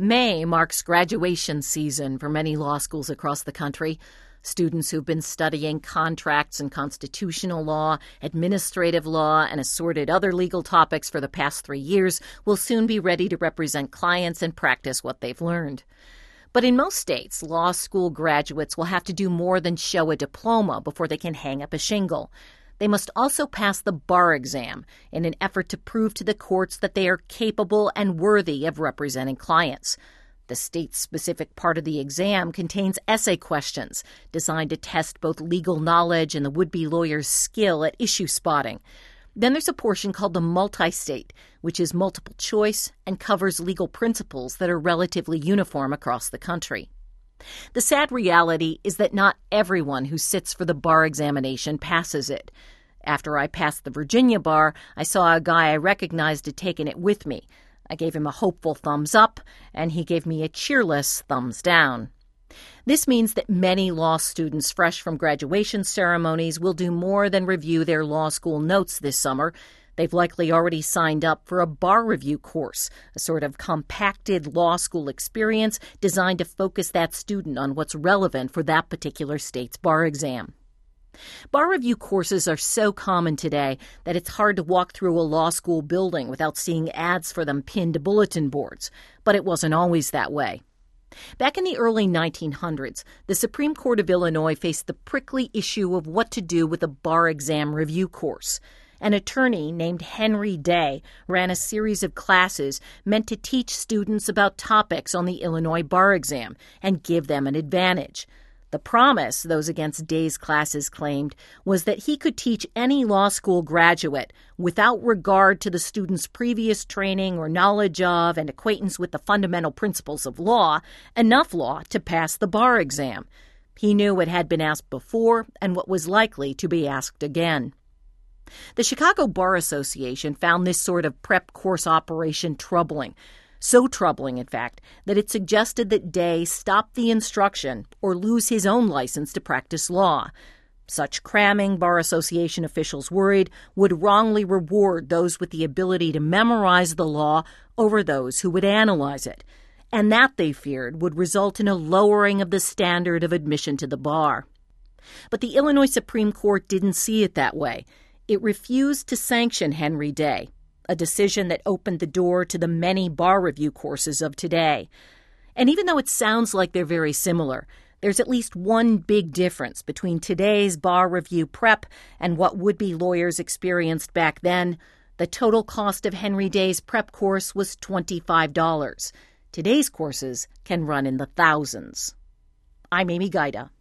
May marks graduation season for many law schools across the country. Students who've been studying contracts and constitutional law, administrative law, and assorted other legal topics for the past 3 years will soon be ready to represent clients and practice what they've learned. But in most states, law school graduates will have to do more than show a diploma before they can hang up a shingle. They must also pass the bar exam in an effort to prove to the courts that they are capable and worthy of representing clients. The state-specific part of the exam contains essay questions designed to test both legal knowledge and the would-be lawyer's skill at issue spotting. Then there's a portion called the multi-state, which is multiple choice and covers legal principles that are relatively uniform across the country. The sad reality is that not everyone who sits for the bar examination passes it. After I passed the Virginia bar, I saw a guy I recognized had taken it with me. I gave him a hopeful thumbs up, and he gave me a cheerless thumbs down. This means that many law students fresh from graduation ceremonies will do more than review their law school notes this summer. They've likely already signed up for a bar review course, a sort of compacted law school experience designed to focus that student on what's relevant for that particular state's bar exam. Bar review courses are so common today that it's hard to walk through a law school building without seeing ads for them pinned to bulletin boards, but it wasn't always that way. Back in the early 1900s, the Supreme Court of Illinois faced the prickly issue of what to do with a bar exam review course. An attorney named Henry Day ran a series of classes meant to teach students about topics on the Illinois bar exam and give them an advantage. The promise, those against Day's classes claimed, was that he could teach any law school graduate, without regard to the student's previous training or knowledge of and acquaintance with the fundamental principles of law, enough law to pass the bar exam. He knew what had been asked before and what was likely to be asked again. The Chicago Bar Association found this sort of prep course operation troubling. So troubling, in fact, that it suggested that Day stop the instruction or lose his own license to practice law. Such cramming, Bar Association officials worried, would wrongly reward those with the ability to memorize the law over those who would analyze it. And that, they feared, would result in a lowering of the standard of admission to the bar. But the Illinois Supreme Court didn't see it that way. It refused to sanction Henry Day, a decision that opened the door to the many bar review courses of today. And even though it sounds like they're very similar, there's at least one big difference between today's bar review prep and what would-be lawyers experienced back then. The total cost of Henry Day's prep course was $25. Today's courses can run in the thousands. I'm Amy Gaida.